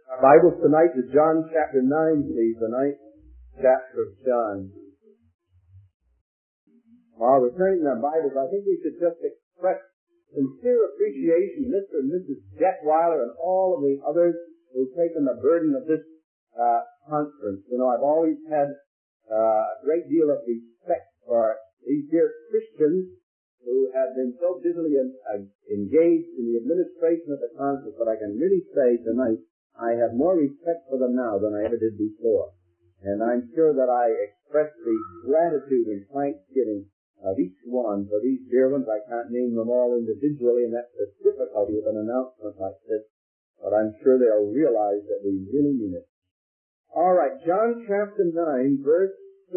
Our Bibles tonight to John chapter 9, please, the 9th chapter of John. While we're turning our Bibles, I think we should just express sincere appreciation to Mr. and Mrs. Detweiler and all of the others who've taken the burden of this conference. You know, I've always had a great deal of respect for these dear Christians who have been so busily engaged in the administration of the conference, but I can really say tonight I have more respect for them now than I ever did before. And I'm sure that I express the gratitude and thanksgiving of each one for these dear ones. I can't name them all individually, and that's the difficulty with an announcement like this, but I'm sure they'll realize that we really mean it. All right, John chapter 9, verse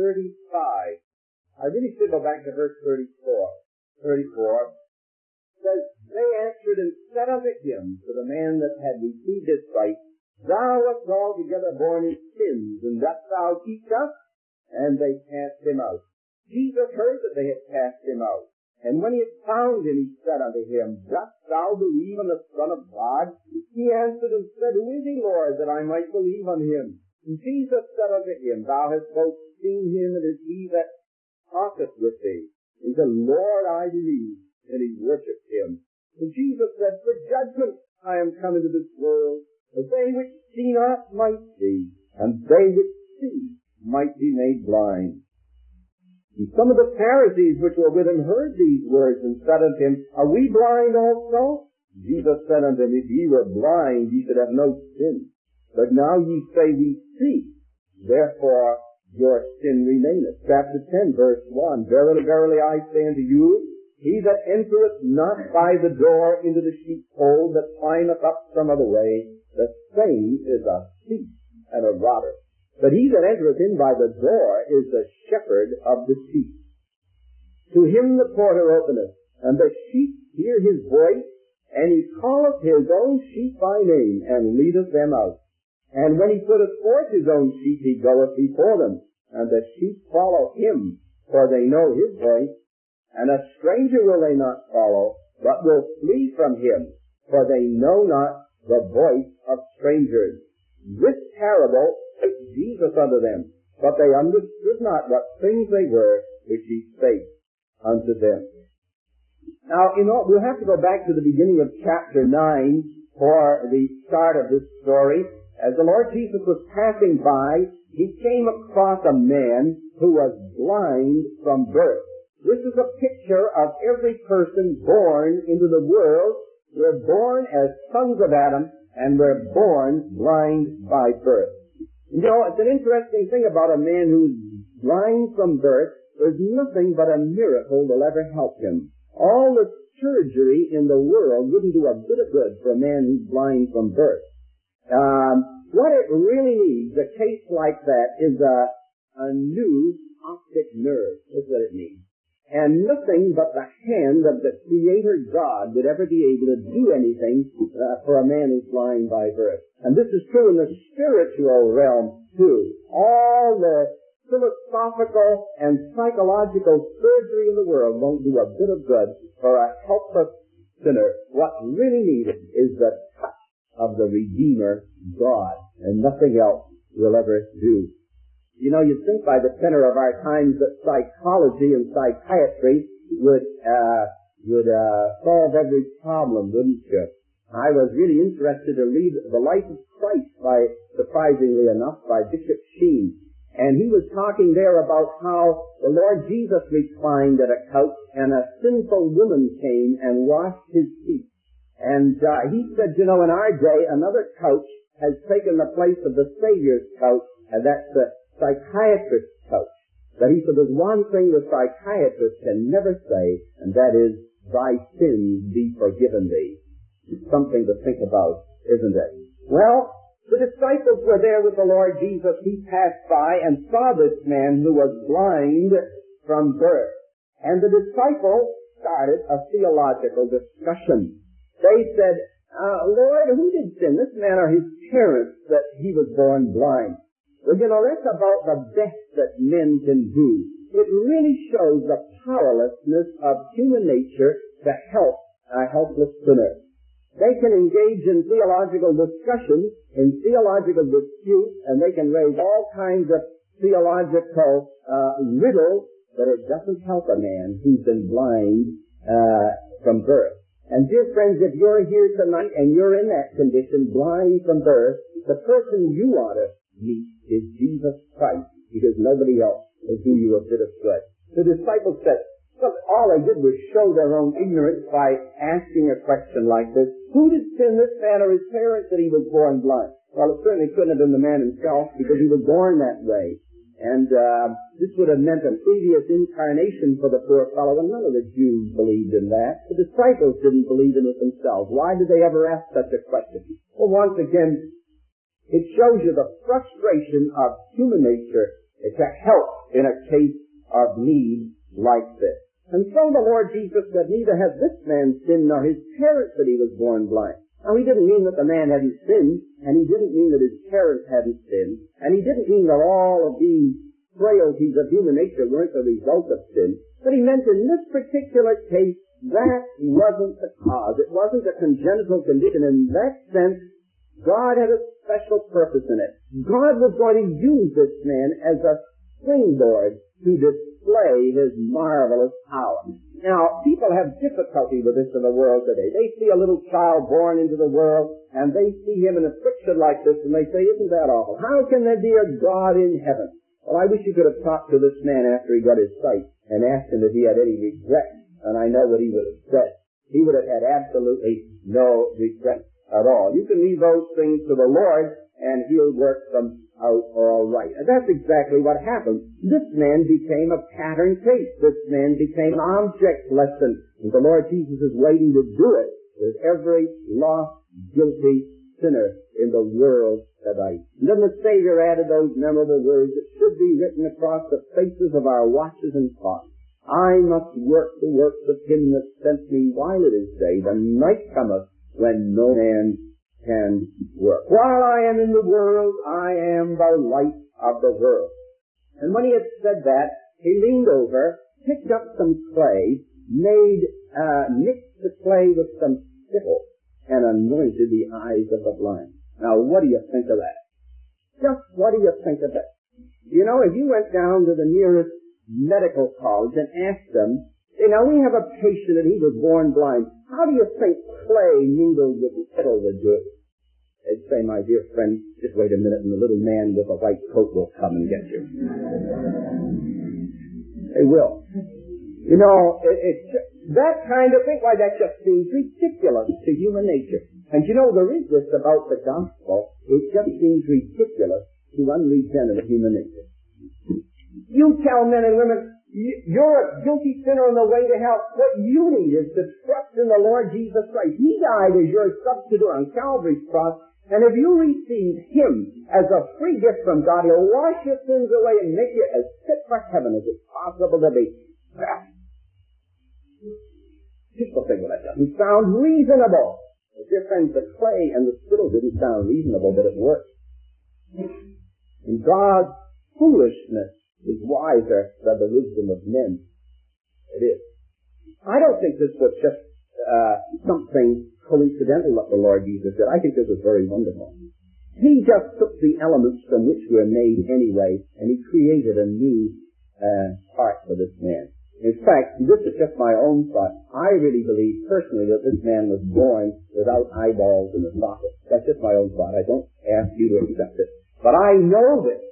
35. I really should go back to verse 34 says, they answered and said unto him, to the man that had received his sight, Thou wast altogether born in sins, and dost thou teach us? And they cast him out. Jesus heard that they had cast him out. And when he had found him, he said unto him, Dost thou believe on the Son of God? He answered and said, Who is he, Lord, that I might believe on him? And Jesus said unto him, Thou hast both seen him, and it is he that talketh with thee. He said, Lord, I believe. And he worshipped him. And Jesus said, For judgment I am come into this world, that they which see not might see, and they which see might be made blind. And some of the Pharisees which were with him heard these words, and said unto him, Are we blind also? Jesus said unto them, If ye were blind, ye should have no sin. But now ye say, We see. Therefore your sin remaineth. Chapter 10, verse 1. Verily, verily, I say unto you, He that entereth not by the door into the sheepfold, that climbeth up some other way, the same is a thief and a robber. But he that entereth in by the door is the shepherd of the sheep. To him the porter openeth, and the sheep hear his voice, and he calleth his own sheep by name, and leadeth them out. And when he putteth forth his own sheep, he goeth before them, and the sheep follow him, for they know his voice. And a stranger will they not follow, but will flee from him, for they know not the voice of strangers. This parable spake Jesus unto them, but they understood not what things they were which he spake unto them. Now, we'll have to go back to the beginning of chapter 9 for the start of this story. As the Lord Jesus was passing by, he came across a man who was blind from birth. This is a picture of every person born into the world. We're born as sons of Adam, and we're born blind by birth. You know, it's an interesting thing about a man who's blind from birth. There's nothing but a miracle will ever help him. All the surgery in the world wouldn't do a bit of good for a man who's blind from birth. What it really needs, a case like that, is a new optic nerve. That's what it needs. And nothing but the hand of the Creator God would ever be able to do anything for a man who's blind by birth. And this is true in the spiritual realm, too. All the philosophical and psychological surgery in the world won't do a bit of good for a helpless sinner. What's really needed is the touch of the Redeemer God, and nothing else will ever do. You know, you'd think by the center of our times that psychology and psychiatry would solve every problem, wouldn't you? I was really interested to read The Life of Christ surprisingly enough, by Bishop Sheen. And he was talking there about how the Lord Jesus reclined at a couch, and a sinful woman came and washed his feet. And he said, you know, in our day, another couch has taken the place of the Savior's couch, and that's the psychiatrist's couch. But he said, there's one thing the psychiatrist can never say, and that is, thy sins be forgiven thee. It's something to think about, isn't it? Well, the disciples were there with the Lord Jesus. He passed by and saw this man who was blind from birth. And the disciples started a theological discussion. They said, Lord, who did sin, this man or his parents, that he was born blind? Well, you know, that's about the best that men can do. It really shows the powerlessness of human nature to help a helpless sinner. They can engage in theological discussions, in theological disputes, and they can raise all kinds of theological riddles, but it doesn't help a man who's been blind from birth. And dear friends, if you're here tonight and you're in that condition, blind from birth, the person you ought to meet is Jesus Christ, because nobody else will do you a bit of good. The disciples said, well, all they did was show their own ignorance by asking a question like this: who did sin, this man or his parents, that he was born blind? Well, it certainly couldn't have been the man himself, because he was born that way. And this would have meant a previous incarnation for the poor fellow, and none of the Jews believed in that. The disciples didn't believe in it themselves. Why did they ever ask such a question? Well, once again, it shows you the frustration of human nature to help in a case of need like this. And so the Lord Jesus said, neither has this man sinned nor his parents that he was born blind. Now, he didn't mean that the man hadn't sinned, and he didn't mean that his parents hadn't sinned, and he didn't mean that all of these frailties of human nature weren't the result of sin, but he meant in this particular case, that wasn't the cause. It wasn't a congenital condition. In that sense, God had a special purpose in it. God was going to use this man as a springboard to display his marvelous power. Now, people have difficulty with this in the world today. They see a little child born into the world, and they see him in a picture like this, and they say, isn't that awful? How can there be a God in heaven? Well, I wish you could have talked to this man after he got his sight and asked him if he had any regret, and I know what he would have said. He would have had absolutely no regret at all. You can leave those things to the Lord, and he'll work them out all right. And that's exactly what happened. This man became a pattern case. This man became an object lesson. And the Lord Jesus is waiting to do it with every lost, guilty sinner in the world today. And then the Savior added those memorable words that should be written across the faces of our watches and clocks. I must work the works of him that sent me while it is day. The night cometh when no man can work. While I am in the world, I am the light of the world. And when he had said that, he leaned over, picked up some clay, mixed the clay with some spittle, and anointed the eyes of the blind. Now, what do you think of that? Just what do you think of that? You know, if you went down to the nearest medical college and asked them, now we have a patient and he was born blind. How do you think clay mingled with spittle would do it? They'd say, my dear friend, just wait a minute and the little man with a white coat will come and get you. They will. You know, that kind of thing, why, that just seems ridiculous to human nature. And you know, there is this about the gospel, it just seems ridiculous to unregenerate human nature. You tell men and women, you're a guilty sinner on the way to hell. What you need is to trust in the Lord Jesus Christ. He died as your substitute on Calvary's cross, and if you receive Him as a free gift from God, He'll wash your sins away and make you as fit for heaven as it's possible to be. People think, well, that doesn't sound reasonable. But dear friends, the clay and the spittle didn't sound reasonable, but it worked. And God's foolishness is wiser than the wisdom of men. It is. I don't think this was just something coincidental that the Lord Jesus did. I think this was very wonderful. He just took the elements from which we're made anyway, and He created a new heart for this man. In fact, this is just my own thought. I really believe personally that this man was born without eyeballs in the socket. That's just my own thought. I don't ask you to accept it. But I know this.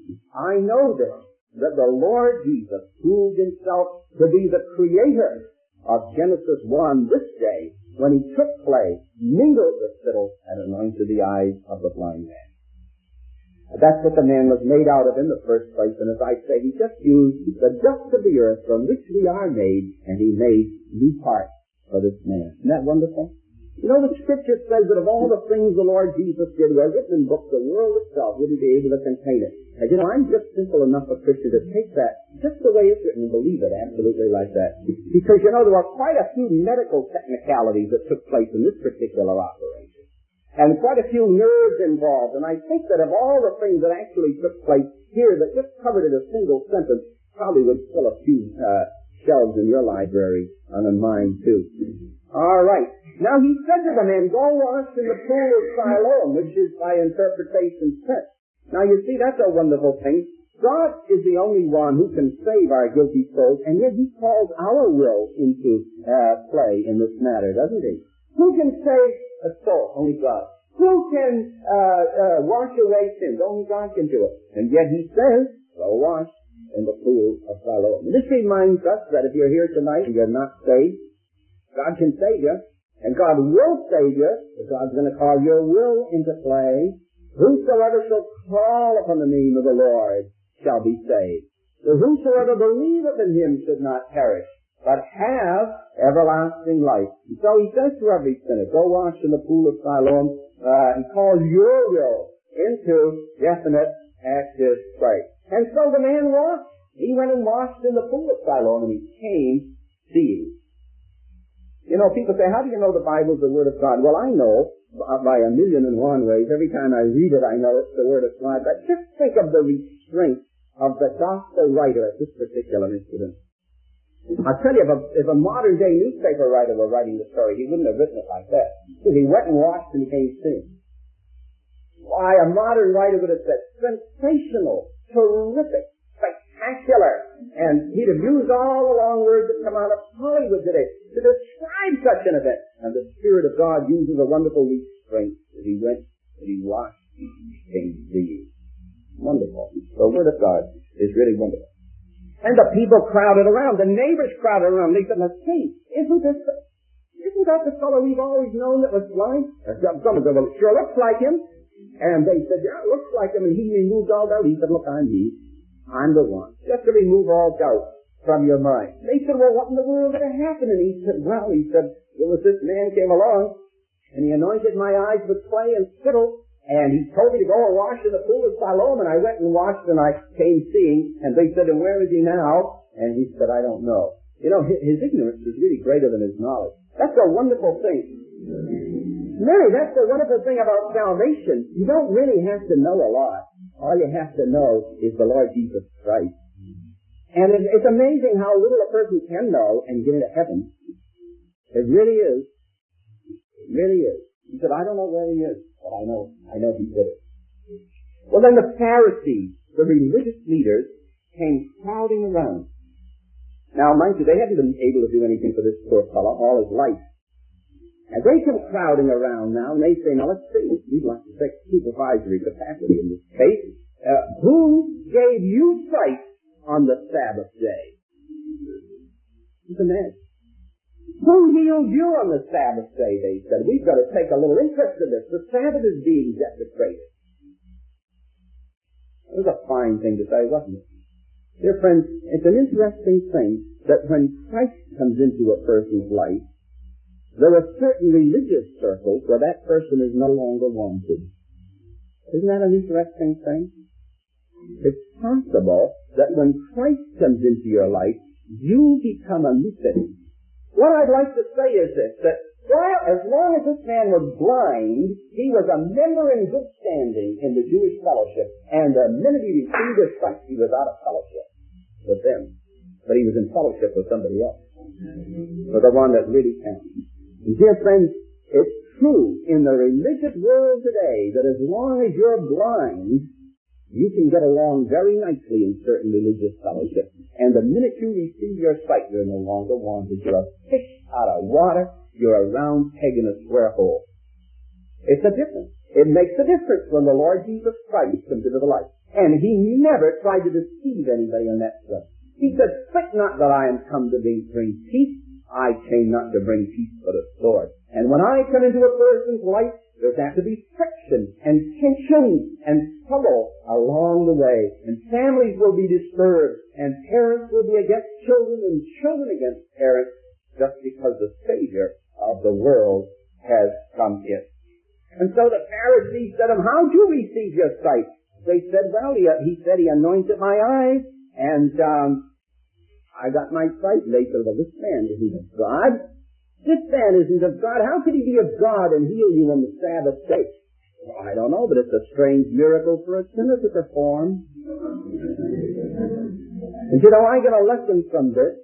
That the Lord Jesus proved Himself to be the creator of Genesis 1 this day when He took clay, mingled the spittle, and anointed the eyes of the blind man. That's what the man was made out of in the first place, and as I say, He just used the dust of the earth from which we are made, and He made new parts for this man. Isn't that wonderful? You know, the Scripture says that of all the things the Lord Jesus did, were written in books, the world itself wouldn't be able to contain it. And you know, I'm just simple enough a Christian to take that just the way it's written and believe it absolutely like that. Because, you know, there were quite a few medical technicalities that took place in this particular operation. And quite a few nerves involved. And I think that of all the things that actually took place here that just covered in a single sentence, probably would fill a few shelves in your library and in mine too. All right. Now he said to the man, go wash in the pool of Siloam, which is by interpretation sent. Now you see, that's a wonderful thing. God is the only one who can save our guilty souls, and yet he calls our will into play in this matter, doesn't he? Who can save a soul? Only God. Who can wash away sins? Only God can do it. And yet he says, go wash in the pool of Siloam. And this reminds us that if you're here tonight and you're not saved, God can save you, and God will save you, but God's going to call your will into play. Whosoever shall call upon the name of the Lord shall be saved. So whosoever believeth in him should not perish, but have everlasting life. And so he says to every sinner, go wash in the pool of Siloam, and call your will into definite active play. And so the man washed. He went and washed in the pool of Siloam, and he came seeing. You know, people say, how do you know the Bible's the Word of God? Well, I know by 1,000,001 ways. Every time I read it, I know it's the Word of God. But just think of the restraint of the gospel writer at this particular incident. I'll tell you, if a modern-day newspaper writer were writing the story, he wouldn't have written it like that. Because he went and washed and came seeing. Why, a modern writer would have said, sensational, terrific, spectacular. And he'd have used all the long words that come out of Hollywood today to describe such an event. And the Spirit of God uses a wonderful restraint as he went, and he washed, and came seeing. Wonderful. The Word of God is really wonderful. And the people crowded around. The neighbors crowded around. They said, let's see, isn't that the fellow we've always known that was blind? Some of them, well, it sure looks like him. And they said, yeah, it looks like him. And he removed all doubt. He said, look, I'm he. I'm the one. Just to remove all doubt from your mind. They said, well, what in the world did happen? And he said, there was this man came along, and he anointed my eyes with clay and spittle, and he told me to go and wash in the pool of Siloam, and I went and washed, and I came seeing. And they said, and where is he now? And he said, I don't know. You know, his ignorance is really greater than his knowledge. That's a wonderful thing. Mary, that's the wonderful thing about salvation. You don't really have to know a lot. All you have to know is the Lord Jesus Christ. And it's amazing how little a person can know and get into heaven. It really is. It really is. He said, I don't know where he is, but I know he did it. Well, then the Pharisees, the religious leaders, came crowding around. Now, mind you, they hadn't been able to do anything for this poor fellow all his life. And they come crowding around now, and they say, now let's see, we'd like to take supervisory capacity in this case. Who gave you sight on the Sabbath day? Who's the man? Who healed you on the Sabbath day, they said. We've got to take a little interest in this. The Sabbath is being desecrated. It was a fine thing to say, wasn't it? Dear friends, it's an interesting thing that when Christ comes into a person's life, there are certain religious circles where that person is no longer wanted. Isn't that an interesting thing? It's possible that when Christ comes into your life, you become a new thing. What I'd like to say is this, that as long as this man was blind, he was a member in good standing in the Jewish fellowship, and the minute he received his sight, he was out of fellowship with them. But he was in fellowship with somebody else, with the one that really counts. Dear friends, it's true in the religious world today that as long as you're blind, you can get along very nicely in certain religious fellowships. And the minute you receive your sight, you're no longer wanted. You're a fish out of water. You're a round peg in a square hole. It's a difference. It makes a difference when the Lord Jesus Christ comes into the life. And he never tried to deceive anybody on that stuff. He said, think not that I am come to bring peace. I came not to bring peace but a sword. And when I come into a person's life, there's have to be friction and tension and trouble along the way. And families will be disturbed. And parents will be against children and children against parents just because the Savior of the world has come in. And so the Pharisees said to him, how'd you receive your sight? They said, well, he said he anointed my eyes and I got my sight. And they said, well, this man isn't of God. This man isn't of God. How could he be of God and heal you on the Sabbath day? Well, I don't know, but it's a strange miracle for a sinner to perform. And you know, I get a lesson from this.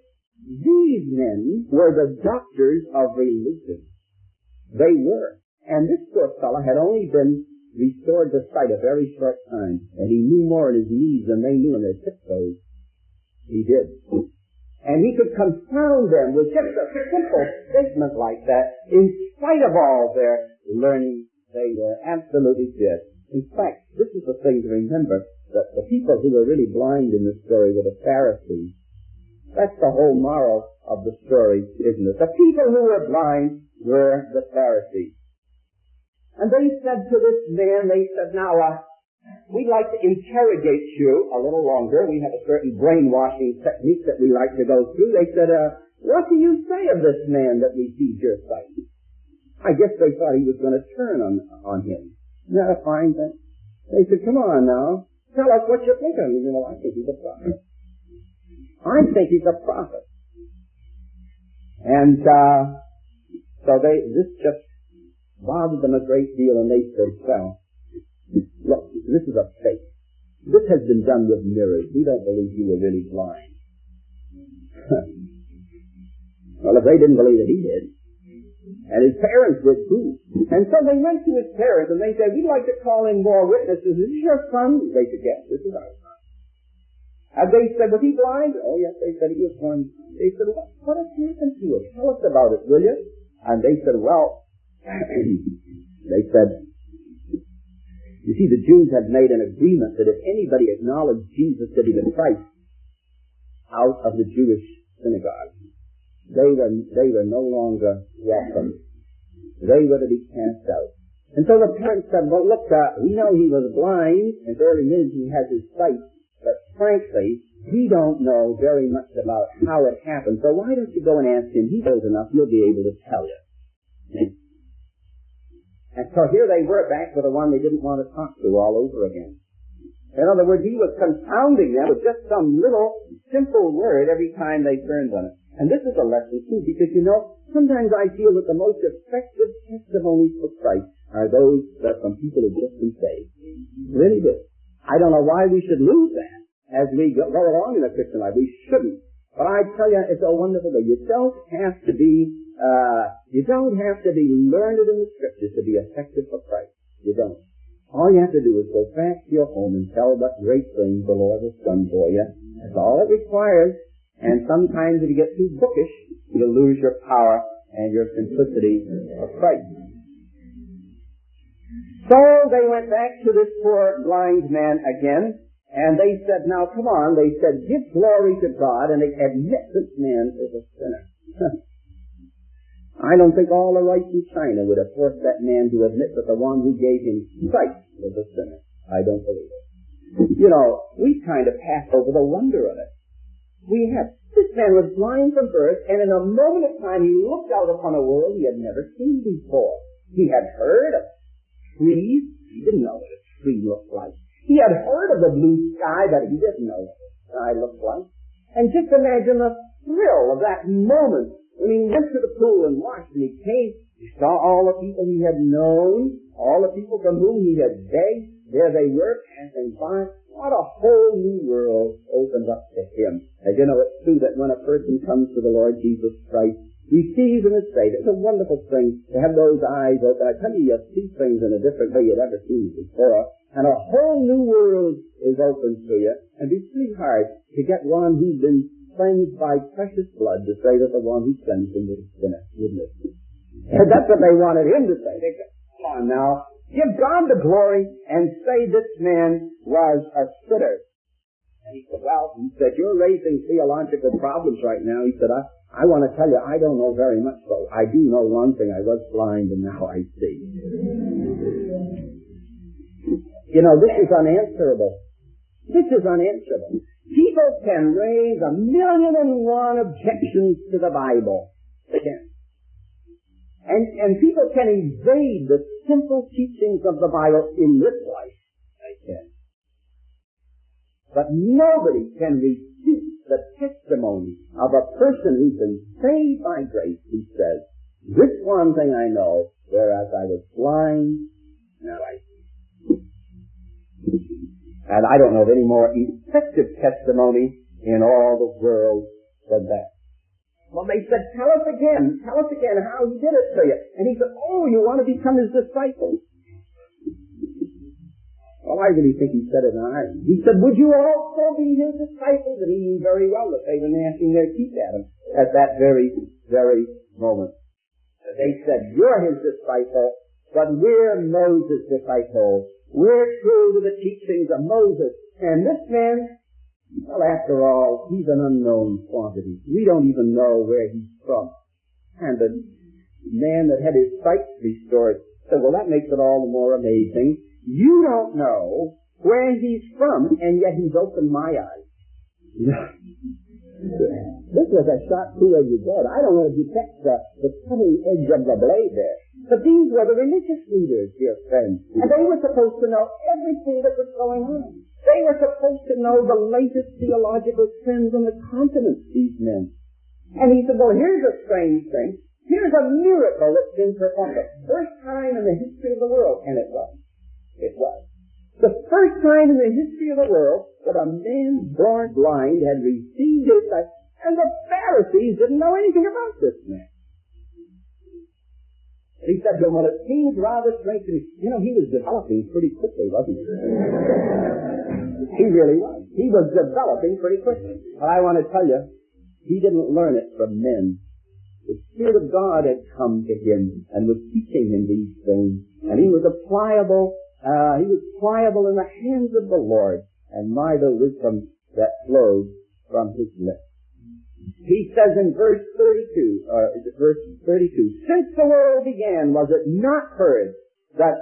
These men were the doctors of religion. They were. And this poor fellow had only been restored to sight a very short time, and he knew more in his knees than they knew in their tiptoes. He did. And he could confound them with just a simple statement like that. In spite of all their learning, they were absolutely good. In fact, this is the thing to remember, that the people who were really blind in this story were the Pharisees. That's the whole moral of the story, isn't it? The people who were blind were the Pharisees. And they said to this man, they said, now, we'd like to interrogate you a little longer. We have a certain brainwashing technique that we like to go through. They said, what do you say of this man that received your sight? I guess they thought he was going to turn on him. Isn't that a fine thing? They said, come on now, tell us what you think of him. Well, I think he's a prophet. I think he's a prophet. And so this just bothered them a great deal, and they said, well, look, this is a fake. This has been done with mirrors. We don't believe you were really blind. Well, if they didn't believe it, he did. And his parents did too. And so they went to his parents, and they said, we'd like to call in more witnesses. Is this your son? They said, yes, this is our son. And they said, was he blind? Oh, yes, they said he was blind. They said, what has happened to him? Tell us about it, will you? And they said, well, they said, you see, the Jews had made an agreement that if anybody acknowledged Jesus to be the Christ out of the Jewish synagogue, they were no longer welcome. They were to be cast out. And so the parents said, well, look, we know he was blind, and very minute he has his sight, but frankly, we don't know very much about how it happened, so why don't you go and ask him? He's old enough, he'll be able to tell you. And so here they were back with the one they didn't want to talk to all over again. In other words, he was confounding them with just some little simple word every time they turned on it. And this is a lesson too, because sometimes I feel that the most effective testimonies for Christ are those that from people who've just been saved. Really do. I don't know why we should lose that as we go along in the Christian life. We shouldn't. But I tell you, it's a wonderful thing. You don't have to be learned in the Scriptures to be effective for Christ. You don't. All you have to do is go back to your home and tell what great things the Lord has done for you. That's all it requires. And sometimes if you get too bookish, you'll lose your power and your simplicity of Christ. So they went back to this poor blind man again, and they said, now come on, they said, give glory to God and admit this man is a sinner. I don't think all the rights in China would have forced that man to admit that the one who gave him sight was a sinner. I don't believe it. We kind of pass over the wonder of it. We have. This man was blind from birth, and in a moment of time he looked out upon a world he had never seen before. He had heard of trees. He didn't know what a tree looked like. He had heard of the blue sky, but he didn't know what the sky looked like. And just imagine the thrill of that moment when he went to the pool and washed, and he came, he saw all the people he had known, all the people from whom he had begged. There they were, passing by. What a whole new world opened up to him. As it's true that when a person comes to the Lord Jesus Christ, receives him as Savior. It's a wonderful thing to have those eyes open. I tell you, you see things in a different way you'd ever seen before. And a whole new world is open to you. And it's pretty hard to get one who's been cleansed by precious blood to say that the one who cleansed him was a sinner, wouldn't it? And that's what they wanted him to say. They said, come on now, give God the glory and say this man was a sinner. And he said, you're raising theological problems right now. He said, I want to tell you, I don't know very much, though. I do know one thing. I was blind and now I see. This is unanswerable. This is unanswerable. People can raise 1,000,001 objections to the Bible. They can. And people can evade the simple teachings of the Bible in this life. They can. But nobody can refute the testimony of a person who's been saved by grace who says, this one thing I know, whereas I was blind, now I see. And I don't know of any more effective testimony in all the world than that. Well, they said, tell us again how he did it to you. And he said, oh, you want to become his disciple? Well, I really think he said it in irony. He said, would you also be his disciples? And he knew very well that they were gnashing their teeth at him at that very, very moment. They said, you're his disciple, but we're Moses' disciples. We're true to the teachings of Moses. And this man, well, after all, he's an unknown quantity. We don't even know where he's from. And the man that had his sight restored said, well, that makes it all the more amazing. You don't know where he's from, and yet he's opened my eyes. This was a shot through as you did. I don't want to detect the cutting edge of the blade there. But these were the religious leaders, dear friends. And they were supposed to know everything that was going on. They were supposed to know the latest theological trends on the continent, these men. And he said, well, here's a strange thing. Here's a miracle that's been performed. The first time in the history of the world. And it was. It was. The first time in the history of the world that a man born blind had received his sight, and the Pharisees didn't know anything about this man. And he said, well, it seems rather strange to me. You know, he was developing pretty quickly, wasn't he? He really was. He was developing pretty quickly. But I want to tell you, he didn't learn it from men. The Spirit of God had come to him and was teaching him these things, and he was pliable in the hands of the Lord, and my the wisdom that flowed from his lips. He says in verse 32, since the world began, was it not heard that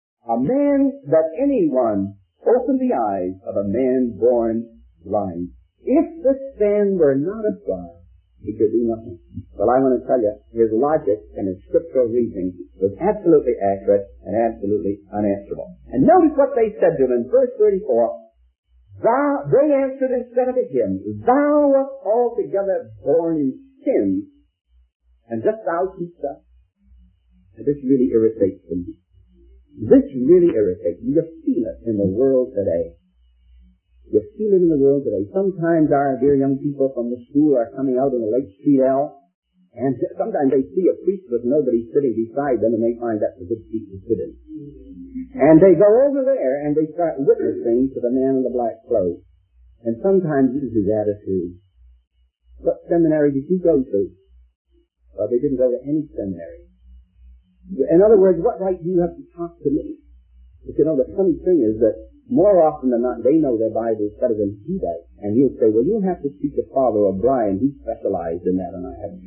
anyone opened the eyes of a man born blind? If this man were not of God, he could do nothing. Well, I want to tell you, his logic and his scriptural reasoning was absolutely accurate and absolutely unanswerable. And notice what they said to him in verse 34. They answered and said unto him, thou wast altogether born in sin, and dost thou teach us? And this really irritates them. This really irritates them. You feel it in the world today. You feel it in the world today. Sometimes our dear young people from the school are coming out on the Lake Street L, and sometimes they see a priest with nobody sitting beside them, and they find that's a good seat to sit in. And they go over there, and they start witnessing to the man in the black clothes. And sometimes this is his attitude. What seminary did you go to? Well, they didn't go to any seminary. In other words, what right do you have to talk to me? But you know, the funny thing is that more often than not, they know their Bible better than he does. And he'll say, well, you'll have to speak to Father O'Brien. He specialized in that, and I haven't.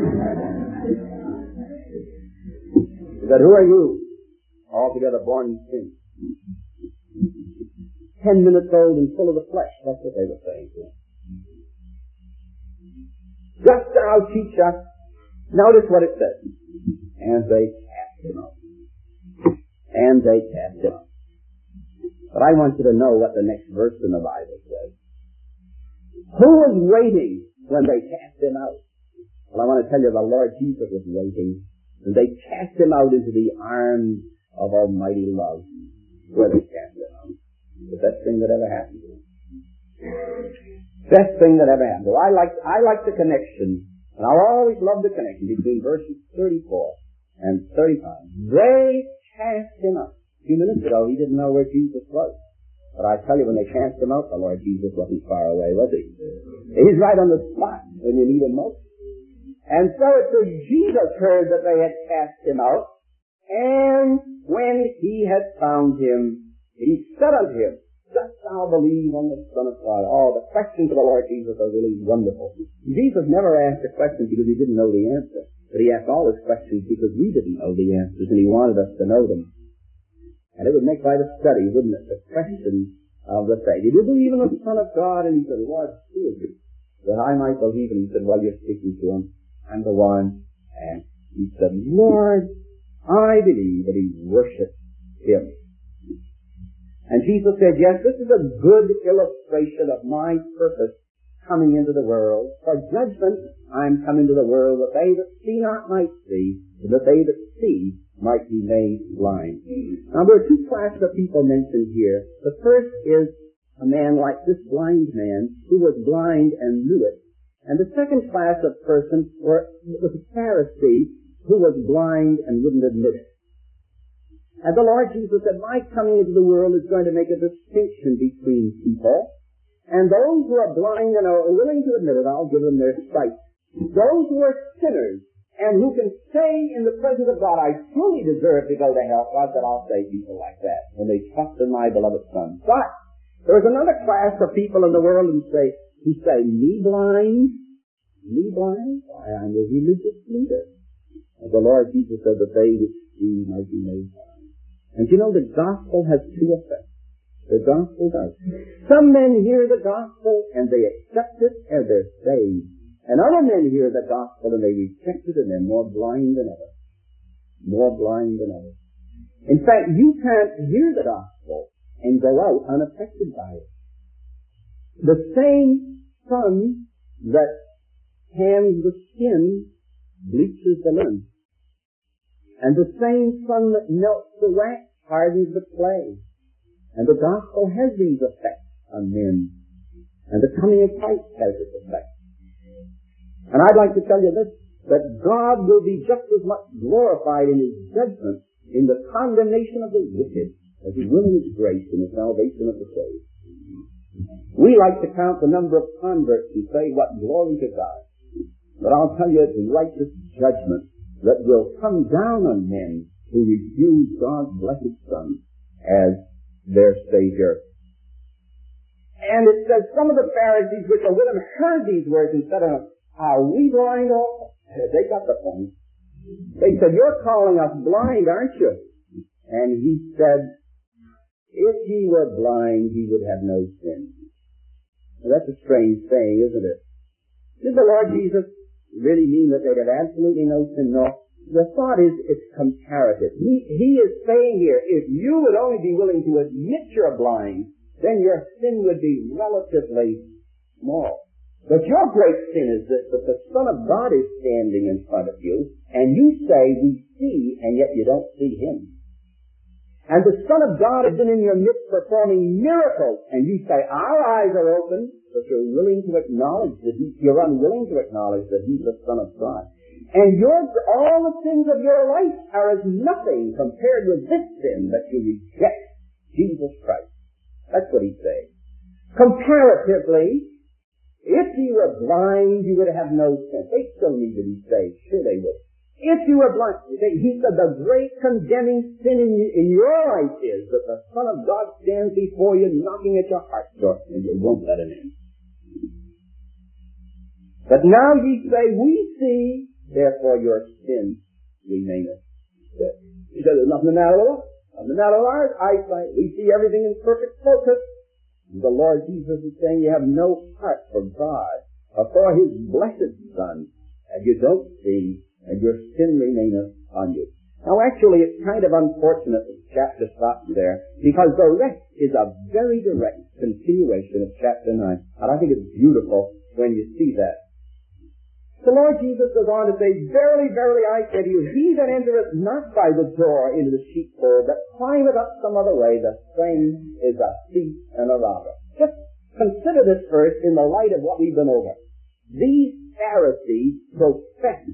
But who are you? Altogether born in sin. 10 minutes old and full of the flesh. That's what they were saying to him. Dost thou teach us? Notice what it says. And they cast him out. And they cast him out. But I want you to know what the next verse in the Bible says. Who was waiting when they cast him out? Well, I want to tell you the Lord Jesus was waiting. And they cast him out into the arms of Almighty love, where they cast him out. The best thing that ever happened to him. Best thing that ever happened to him. I like the connection, and I'll always love the connection between verses 34 and 35. They cast him out. A few minutes ago, he didn't know where Jesus was. But I tell you, when they cast him out, the Lord Jesus wasn't far away, was he? He's right on the spot when you need him most. And so it says Jesus heard that they had cast him out, and when he had found him, he said unto him, dost thou believe on the Son of God? Oh, the questions of the Lord Jesus are really wonderful. Jesus never asked a question because he didn't know the answer, but he asked all his questions because we didn't know the answers, and he wanted us to know them. And it would make quite a study, wouldn't it? The question of the faith. Did you believe in the Son of God? And he said, Lord, who is he? That I might believe. And he said, well, you're speaking to him. I'm the one. And he said, Lord, I believe. That he worshipped him. And Jesus said, yes, this is a good illustration of my purpose coming into the world. For judgment, I'm coming to the world that they that see not might see, and that they that see might be made blind. Now, there are two classes of people mentioned here. The first is a man like this blind man who was blind and knew it. And the second class of person was the Pharisee who was blind and wouldn't admit it. And the Lord Jesus said, my coming into the world is going to make a distinction between people. And those who are blind and are willing to admit it, I'll give them their sight. Those who are sinners and who can say in the presence of God, I truly deserve to go to hell, God said, I'll save people like that when they trust in my beloved Son. But there's another class of people in the world who say, me blind? Me blind? Why, I'm a religious leader. And the Lord Jesus said that they which see might be made blind. And you know, the gospel has two effects. The gospel does. Some men hear the gospel and they accept it and they're saved. And other men hear the gospel and they reject it and they're more blind than ever. More blind than ever. In fact, you can't hear the gospel and go out unaffected by it. The same sun that tans the skin bleaches the linen. And the same sun that melts the wax hardens the clay. And the gospel has these effects on men. And the coming of Christ has its effects. And I'd like to tell you this, that God will be just as much glorified in His judgment in the condemnation of the wicked as He will in His grace in the salvation of the saved. We like to count the number of converts and say, what glory to God. But I'll tell you, it's righteous judgment that will come down on men who refuse God's blessed Son as their Savior. And it says some of the Pharisees which are with him heard these words and said to him, are we blind also? They got the point. They said, you're calling us blind, aren't you? And he said, if ye were blind, ye would have no sin. Well, that's a strange saying, isn't it? Did the Lord Jesus really mean that they'd have absolutely no sin? No. The thought is, it's comparative. He is saying here, if you would only be willing to admit you're blind, then your sin would be relatively small. But your great sin is this, that the Son of God is standing in front of you, and you say, we see, and yet you don't see Him. And the Son of God has been in your midst performing miracles, and you say, our eyes are open, but you're unwilling to acknowledge that He's the Son of God. And all the sins of your life are as nothing compared with this sin that you reject Jesus Christ. That's what He's saying. Comparatively, if ye were blind, you would have no sin. They still need to be saved. Sure they would. If you were blind, He said the great condemning sin in your life is that the Son of God stands before you knocking at your heart door and you won't let Him in. But now ye say, we see, therefore your sin remaineth. He said, there's nothing the matter with us. Nothing the matter with our eyesight. We see everything in perfect focus. And the Lord Jesus is saying you have no heart for God or for His blessed Son, and you don't see, and your sin remaineth on you. Now actually it's kind of unfortunate that the chapter stops there, because the rest is a very direct continuation of chapter 9. And I think it's beautiful when you see that. The Lord Jesus goes on to say, verily, verily, I say to you, he that entereth not by the door into the sheepfold, but climbeth up some other way, the same is a thief and a robber. Just consider this verse in the light of what we've been over. These Pharisees profess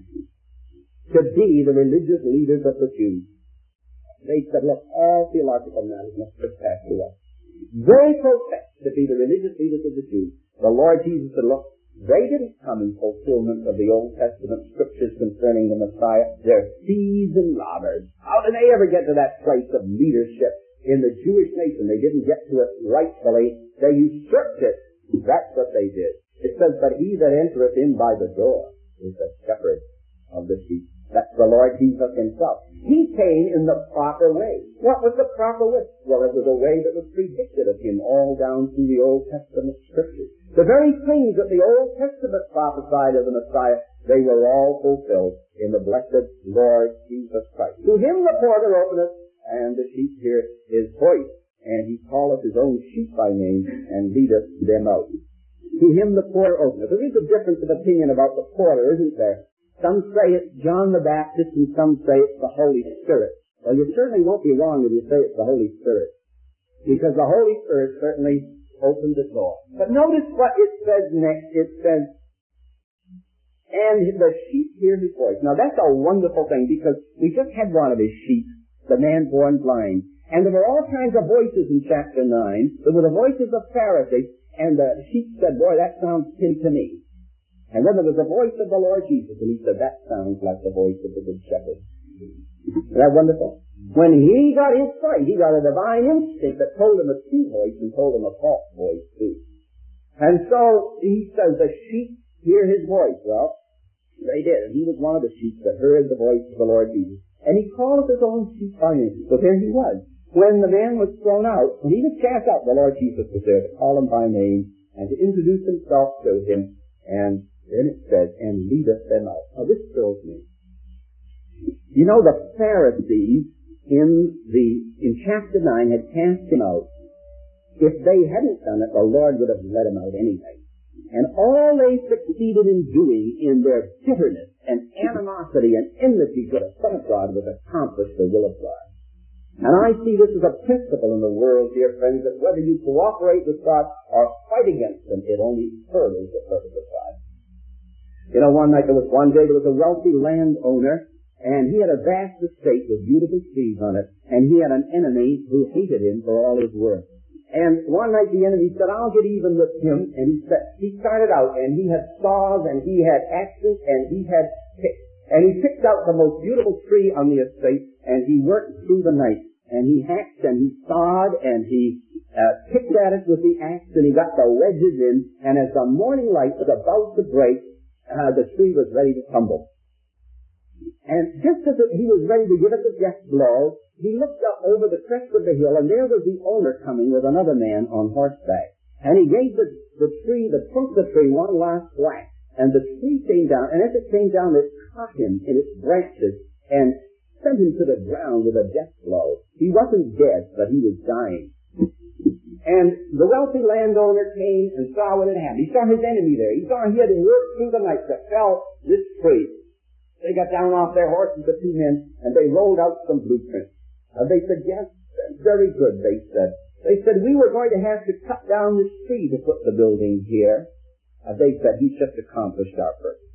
to be the religious leaders of the Jews. They said, look, all theological matters must pass to us. They profess to be the religious leaders of the Jews. The Lord Jesus said, look, they didn't come in fulfillment of the Old Testament scriptures concerning the Messiah. They're thieves and robbers. How did they ever get to that place of leadership in the Jewish nation? They didn't get to it rightfully. They usurped it. That's what they did. It says, but he that entereth in by the door is the shepherd of the sheep. That's the Lord Jesus Himself. He came in the proper way. What was the proper way? Well, it was a way that was predicted of Him all down through the Old Testament scriptures. The very things that the Old Testament prophesied of the Messiah, they were all fulfilled in the blessed Lord Jesus Christ. To Him the porter openeth, and the sheep hear His voice, and He calleth His own sheep by name, and leadeth them out. To Him the porter openeth. There is a difference of opinion about the porter, isn't there? Some say it's John the Baptist, and some say it's the Holy Spirit. Well, you certainly won't be wrong if you say it's the Holy Spirit, because the Holy Spirit certainly opened the door. But notice what it says next. It says, And the sheep hear his voice. Now that's a wonderful thing, because we just had one of his sheep, the man born blind. And there were all kinds of voices in chapter 9. There were the voices of Pharisees, and the sheep said, boy, that sounds kin to me. And then there was the voice of the Lord Jesus, and he said, that sounds like the voice of the Good Shepherd. Isn't that wonderful? When he got his sight, he got a divine instinct that told him a true voice and told him a false voice too. And so he says the sheep hear his voice. Well, they did, and he was one of the sheep that heard the voice of the Lord Jesus. And he called his own sheep by name. So there he was. When the man was thrown out, when he was cast out, the Lord Jesus was there to call him by name and to introduce himself to him. And then it says, and leadeth them out. Now this thrills me. You know, the Pharisees in chapter 9 had cast him out. If they hadn't done it, the Lord would have let him out anyway. And all they succeeded in doing in their bitterness and animosity and enmity to the Son of God was accomplish the will of God. And I see this as a principle in the world, dear friends, that whether you cooperate with God or fight against Him, it only furthers the purpose of God. You know, one day there was a wealthy landowner, and he had a vast estate with beautiful trees on it, and he had an enemy who hated him for all his worth. And one night the enemy said, I'll get even with him. And he started out, and he had saws, and he had axes, and he had picks. And he picked out the most beautiful tree on the estate, and he worked through the night. And he hacked, and he sawed, and he picked at it with the axe, and he got the wedges in. And as the morning light was about to break, the tree was ready to tumble. And just as he was ready to give it the death blow, he looked up over the crest of the hill, and there was the owner coming with another man on horseback. And he gave the trunk of the tree one last whack, and the tree came down, and as it came down, it caught him in its branches and sent him to the ground with a death blow. He wasn't dead, but he was dying. And the wealthy landowner came and saw what had happened. He saw his enemy there. He saw he had worked through the night to fell this tree. They got down off their horses, the two men, and they rolled out some blueprints. They said, yes, very good, they said. They said, we were going to have to cut down this tree to put the building here. They said, he's just accomplished our purpose.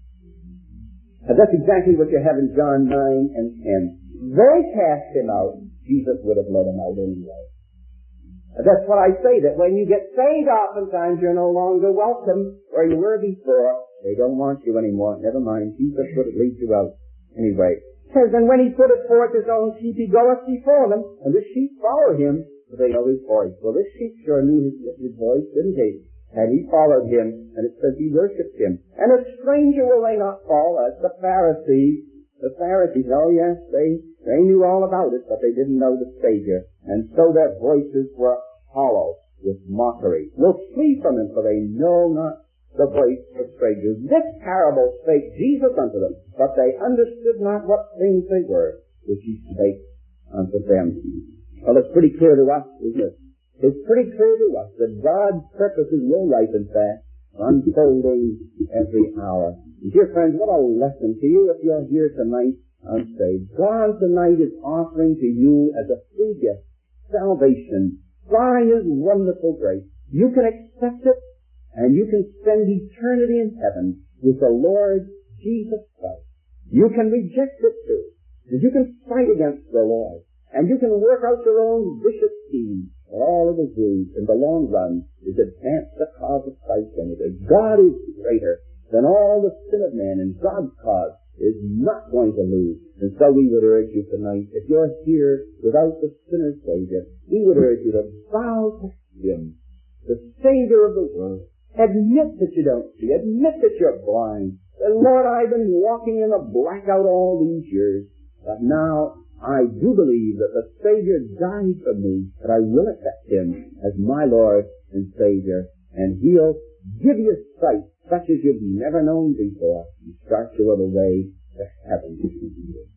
That's exactly what you have in John 9 and 10. They cast him out. Jesus would have let him out anyway. That's what I say, that when you get saved, oftentimes you're no longer welcome where you were before. They don't want you anymore. Never mind. Jesus would have lead you out. Anyway, it says, and when he putteth forth his own sheep, he goeth before them, and the sheep follow him, for they know his voice. Well, this sheep sure knew his voice, didn't he? And he followed him, and it says he worshipped him. And a stranger will they not follow, as the Pharisees. The Pharisees, oh yes, they knew all about it, but they didn't know the Savior. And so their voices were hollow with mockery. Will flee from him, for they know not the voice of strangers. This parable spake Jesus unto them, but they understood not what things they were, which he spake unto them. Well, it's pretty clear to us, isn't it? It's pretty clear to us that God's purposes will ripen fast, unfolding every hour. Dear friends, what a lesson to you if you're here tonight unsaved. God tonight is offering to you as a free gift salvation by His wonderful grace. You can accept it, and you can spend eternity in heaven with the Lord Jesus Christ. You can reject it too, and you can fight against the Lord, and you can work out your own vicious schemes. All it will do in the long run is advance the cause of Christ anyway. God is greater than all the sin of man, and God's cause is not going to lose. And so we would urge you tonight, if you're here without the sinner's Savior, we would urge you to bow to Him, the Savior of the world. Admit that you don't see. Admit that you're blind. And Lord, I've been walking in a blackout all these years, but now I do believe that the Savior died for me, that I will accept Him as my Lord and Savior, and He'll give you sight such as you've never known before, and start you on the way to heaven.